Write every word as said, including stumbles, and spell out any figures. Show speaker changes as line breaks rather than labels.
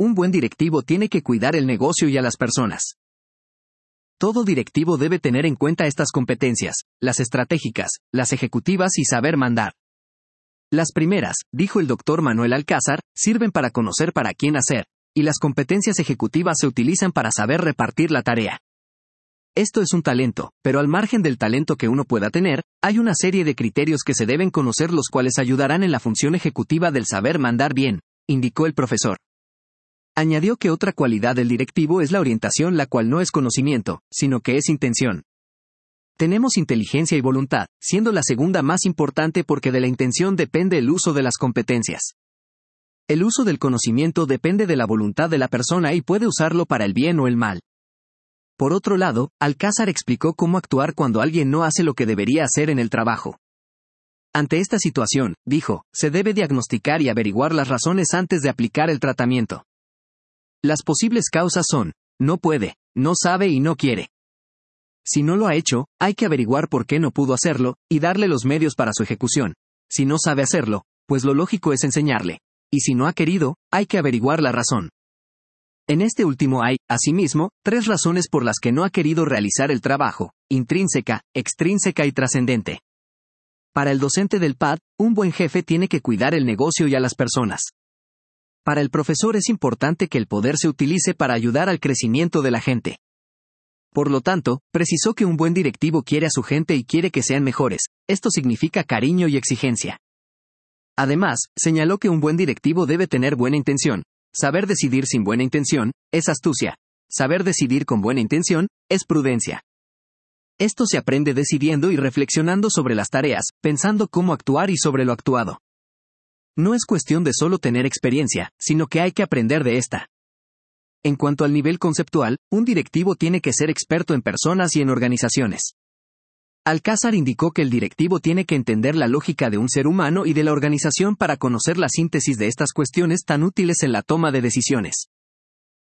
un buen directivo tiene que cuidar el negocio y a las personas. Todo directivo debe tener en cuenta estas competencias, las estratégicas, las ejecutivas y saber mandar. Las primeras, dijo el doctor Manuel Alcázar, sirven para conocer para quién hacer, y las competencias ejecutivas se utilizan para saber repartir la tarea. Esto es un talento, pero al margen del talento que uno pueda tener, hay una serie de criterios que se deben conocer los cuales ayudarán en la función ejecutiva del saber mandar bien, indicó el profesor. Añadió que otra cualidad del directivo es la orientación, la cual no es conocimiento, sino que es intención. Tenemos inteligencia y voluntad, siendo la segunda más importante porque de la intención depende el uso de las competencias. El uso del conocimiento depende de la voluntad de la persona y puede usarlo para el bien o el mal. Por otro lado, Alcázar explicó cómo actuar cuando alguien no hace lo que debería hacer en el trabajo. Ante esta situación, dijo, se debe diagnosticar y averiguar las razones antes de aplicar el tratamiento. Las posibles causas son, no puede, no sabe y no quiere. Si no lo ha hecho, hay que averiguar por qué no pudo hacerlo, y darle los medios para su ejecución. Si no sabe hacerlo, pues lo lógico es enseñarle. Y si no ha querido, hay que averiguar la razón. En este último hay, asimismo, tres razones por las que no ha querido realizar el trabajo: intrínseca, extrínseca y trascendente. Para el docente del P A D, un buen jefe tiene que cuidar el negocio y a las personas. Para el profesor es importante que el poder se utilice para ayudar al crecimiento de la gente. Por lo tanto, precisó que un buen directivo quiere a su gente y quiere que sean mejores. Esto significa cariño y exigencia. Además, señaló que un buen directivo debe tener buena intención. Saber decidir sin buena intención es astucia. Saber decidir con buena intención es prudencia. Esto se aprende decidiendo y reflexionando sobre las tareas, pensando cómo actuar y sobre lo actuado. No es cuestión de solo tener experiencia, sino que hay que aprender de esta. En cuanto al nivel conceptual, un directivo tiene que ser experto en personas y en organizaciones. Alcázar indicó que el directivo tiene que entender la lógica de un ser humano y de la organización para conocer la síntesis de estas cuestiones tan útiles en la toma de decisiones.